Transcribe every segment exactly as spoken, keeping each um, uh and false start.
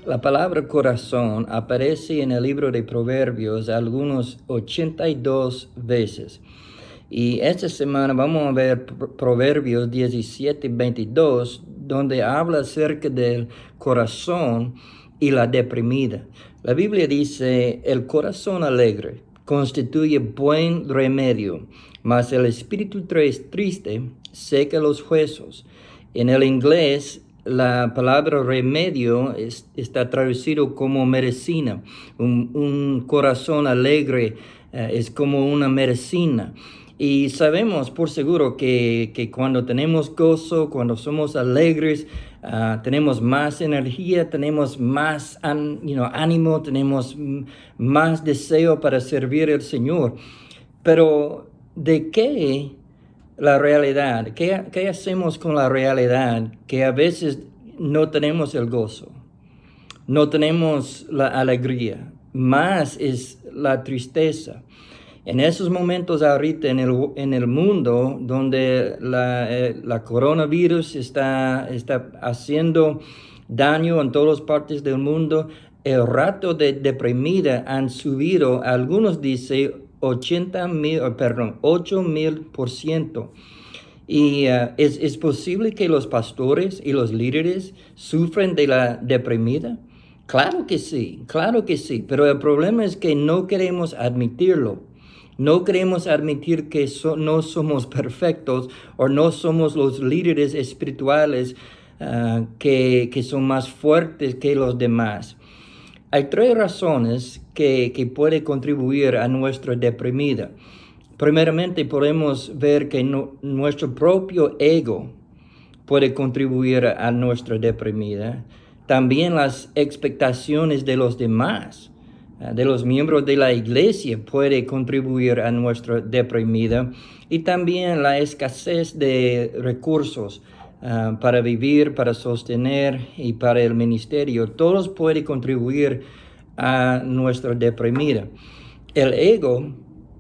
La palabra corazón aparece en el libro de Proverbios algunos ochenta y dos veces. Y esta semana vamos a ver Proverbios diecisiete veintidós, donde habla acerca del corazón y la deprimida. La Biblia dice, el corazón alegre constituye buen remedio, mas el espíritu triste seca los huesos. En el inglés, la palabra remedio es, está traducido como medicina. Un, un corazón alegre uh, es como una medicina. Y sabemos por seguro que, que cuando tenemos gozo, cuando somos alegres, uh, tenemos más energía, tenemos más an, you know, ánimo, tenemos más deseo para servir al Señor. Pero ¿de qué la realidad? ¿Qué, ¿Qué hacemos con la realidad que a veces no tenemos el gozo? No tenemos la alegría, más es la tristeza. En esos momentos ahorita en el, en el mundo donde la, eh, la coronavirus está, está haciendo daño en todas partes del mundo, el rato de deprimida han subido, algunos dicen ochenta mil, perdón, ocho mil por ciento. Y uh, ¿es, ¿es posible que los pastores y los líderes sufren de la deprimida? Claro que sí, claro que sí, pero el problema es que no queremos admitirlo. No queremos admitir que so, no somos perfectos o no somos los líderes espirituales uh, que, que son más fuertes que los demás. Hay tres razones que, que pueden contribuir a nuestra deprimida. Primeramente, podemos ver que no, nuestro propio ego puede contribuir a nuestra deprimida. También las expectaciones de los demás, de los miembros de la iglesia, puede contribuir a nuestra deprimida. Y también la escasez de recursos uh, para vivir, para sostener y para el ministerio. Todos pueden contribuir a nuestra deprimida. El ego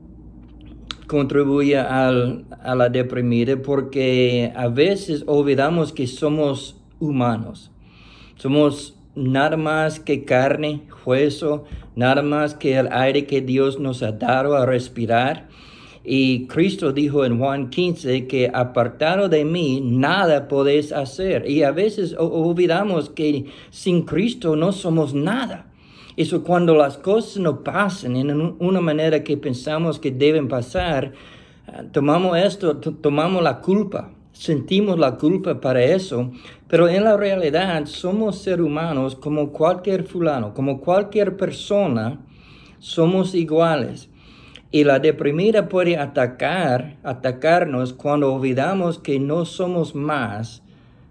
contribuye al, a la deprimida porque a veces olvidamos que somos humanos. Somos nada más que carne, hueso, nada más que el aire que Dios nos ha dado a respirar. Y Cristo dijo en Juan quince que apartado de mí nada podéis hacer. Y a veces olvidamos que sin Cristo no somos nada. Eso cuando las cosas no pasan en una manera que pensamos que deben pasar, tomamos esto, tomamos la culpa, sentimos la culpa para eso, pero en la realidad somos seres humanos como cualquier fulano, como cualquier persona, somos iguales. Y la deprimida puede atacar, atacarnos cuando olvidamos que no somos más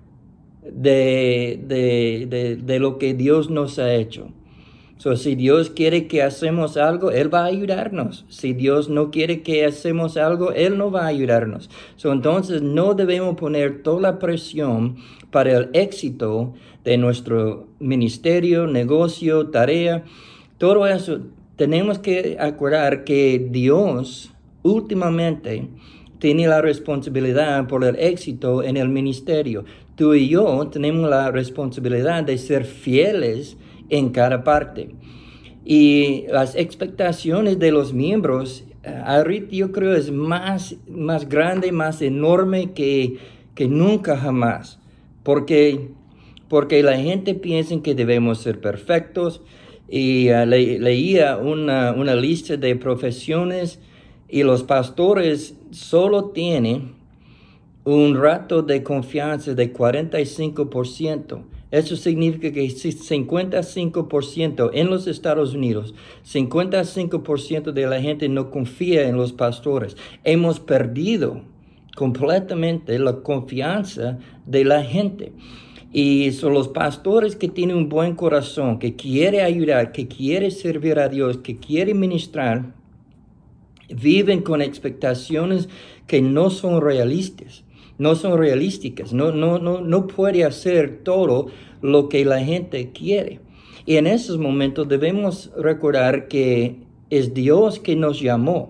de, de, de, de lo que Dios nos ha hecho. So, si Dios quiere que hacemos algo, Él va a ayudarnos. Si Dios no quiere que hacemos algo, Él no va a ayudarnos. So, entonces, no debemos poner toda la presión para el éxito de nuestro ministerio, negocio, tarea. Todo eso, tenemos que acordar que Dios últimamente tiene la responsabilidad por el éxito en el ministerio. Tú y yo tenemos la responsabilidad de ser fieles en cada parte. Y las expectaciones de los miembros, uh, ahorita yo creo es más, más grande, más enorme que, que nunca jamás. Porque, porque la gente piensa que debemos ser perfectos. Y uh, le, leía una, una lista de profesiones y los pastores solo tienen un rato de confianza de cuarenta y cinco por ciento. Eso significa que cincuenta y cinco por ciento en los Estados Unidos, cincuenta y cinco por ciento de la gente no confía en los pastores. Hemos perdido completamente la confianza de la gente. Y son los pastores que tienen un buen corazón, que quiere ayudar, que quiere servir a Dios, que quiere ministrar, viven con expectaciones que no son realistas. No son realísticas, no, no, no, no puede hacer todo lo que la gente quiere. Y en esos momentos debemos recordar que es Dios que nos llamó.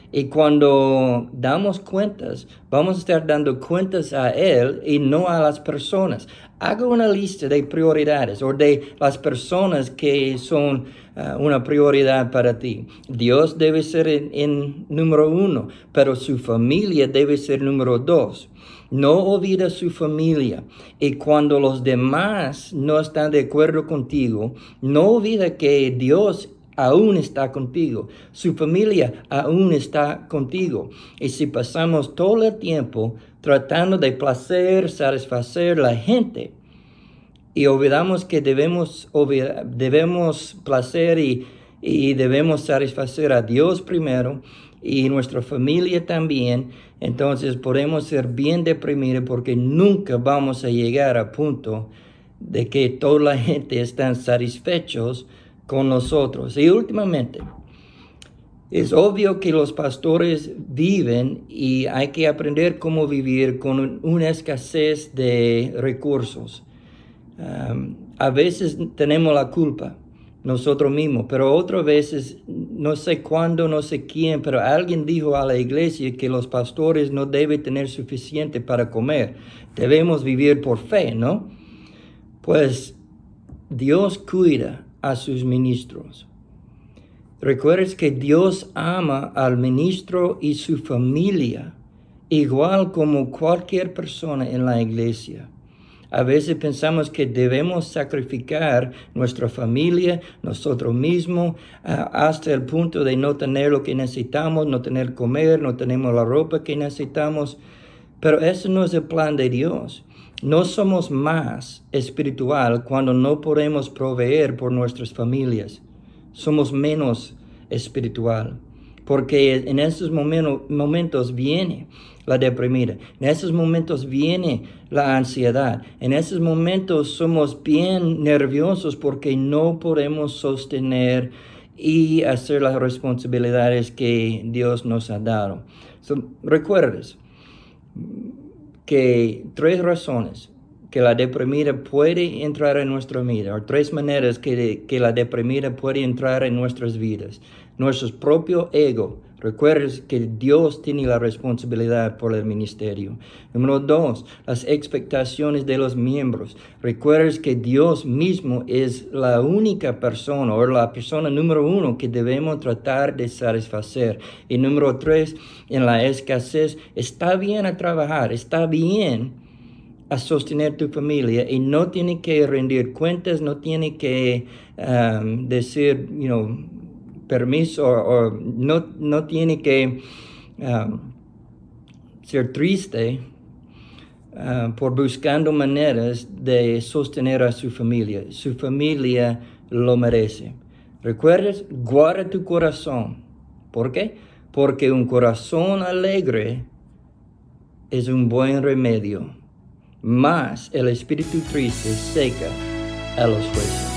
Y cuando damos cuentas, vamos a estar dando cuentas a Él y no a las personas. Haga una lista de prioridades o de las personas que son uh, una prioridad para ti. Dios debe ser en, en número uno, pero su familia debe ser número dos. No olvida su familia. Y cuando los demás no están de acuerdo contigo, no olvida que Dios aún está contigo. Su familia aún está contigo. Y si pasamos todo el tiempo tratando de placer, satisfacer a la gente, y olvidamos que debemos, debemos placer y, y debemos satisfacer a Dios primero y nuestra familia también, entonces podemos ser bien deprimidos porque nunca vamos a llegar a punto de que toda la gente esté satisfechos con nosotros. Y últimamente, es obvio que los pastores viven y hay que aprender cómo vivir con una escasez de recursos. Um, a veces tenemos la culpa nosotros mismos, pero otras veces, no sé cuándo, no sé quién, pero alguien dijo a la iglesia que los pastores no deben tener suficiente para comer. Debemos vivir por fe, ¿no? Pues Dios cuida a sus ministros. Recuerdes que Dios ama al ministro y su familia, igual como cualquier persona en la iglesia. A veces pensamos que debemos sacrificar nuestra familia, nosotros mismos, uh, hasta el punto de no tener lo que necesitamos, no tener comer, no tenemos la ropa que necesitamos. Pero ese no es el plan de Dios. No somos más espiritual cuando no podemos proveer por nuestras familias. Somos menos espiritual. Porque en esos momentos, momentos viene la deprimida. En esos momentos viene la ansiedad. En esos momentos somos bien nerviosos porque no podemos sostener y hacer las responsabilidades que Dios nos ha dado. So, recuerdes que tres razones que la deprimida puede entrar en nuestra vida, o tres maneras que, que la deprimida puede entrar en nuestras vidas. Nuestro propio ego. Recuerdes que Dios tiene la responsabilidad por el ministerio. Número dos, las expectaciones de los miembros. Recuerdes que Dios mismo es la única persona o la persona número uno que debemos tratar de satisfacer. Y número tres, en la escasez, está bien a trabajar, está bien a sostener tu familia y no tiene que rendir cuentas, no tiene que um, decir, you know, permiso o, o no, no tiene que um, ser triste uh, por buscando maneras de sostener a su familia. Su familia lo merece. ¿Recuerdas? Guarda tu corazón. ¿Por qué? Porque un corazón alegre es un buen remedio. Mas el espíritu triste seca a los huesos.